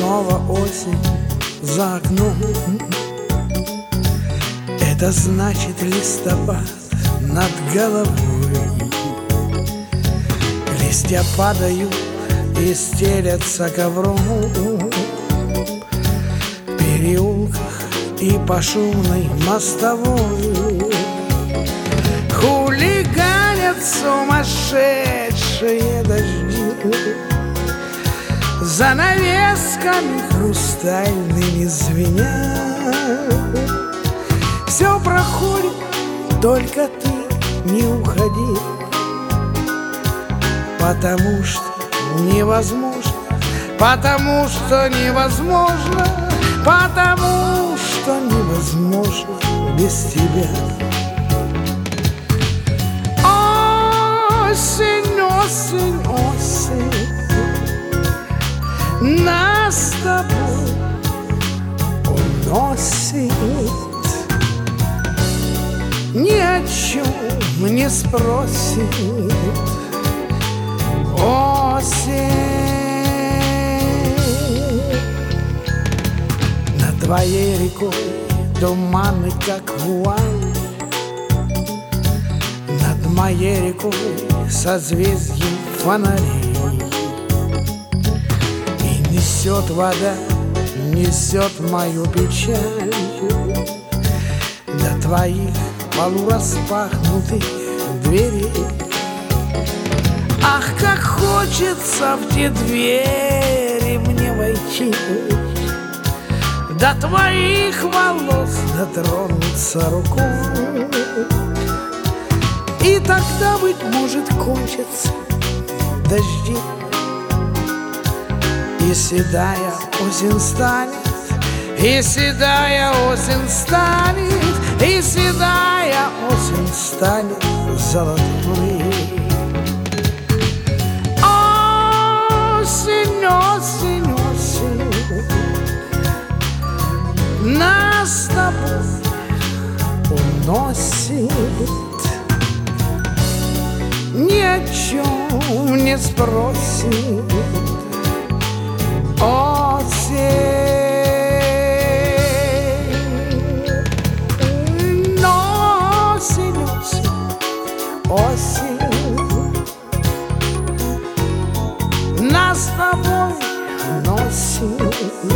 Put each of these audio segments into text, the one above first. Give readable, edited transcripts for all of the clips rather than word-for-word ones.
снова осень за окном. Это значит листопад над головой. Листья падают и стелятся ковром в переулках и по шумной мостовой. Хулиганят сумасшедшие дожди, занавесками хрустальными звенят. Все проходит, только ты не уходи, потому что невозможно, потому что невозможно, потому что невозможно без тебя. Осень, осень, осень, нас с тобой уносит, ни о чем не спросит. Осень. Над твоей рекой туманы, как вуаль, над моей рекой созвездием фонарей. И несет вода, несет мою печаль до твоих полураспахнутых дверей. Ах, как хочется в те двери мне войти, до твоих волос дотронуться рукой. И тогда, быть может, кончатся дожди, и седая осень станет, и седая осень станет, и седая осень станет золотой. Осень, осень, осень, нас с тобой уносит, ни о чем не спросит. Осень, осень, осень, осень, нас с тобой носит,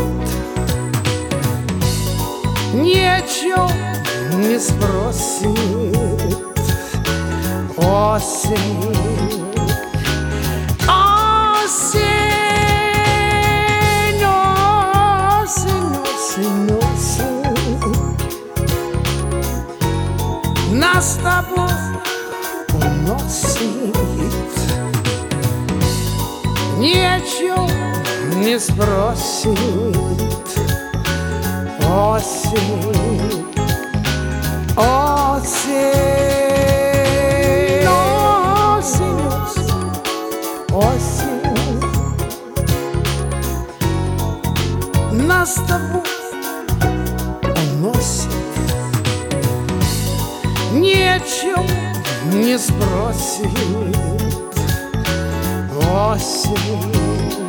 ни о чем не спросит. Осень, осень, осень, осень, осень, нас с тобой уносит, ни о чем не спросит. Осень, осень, осень, осень, нас с тобой уносит, ни о чем не спросит. Осень.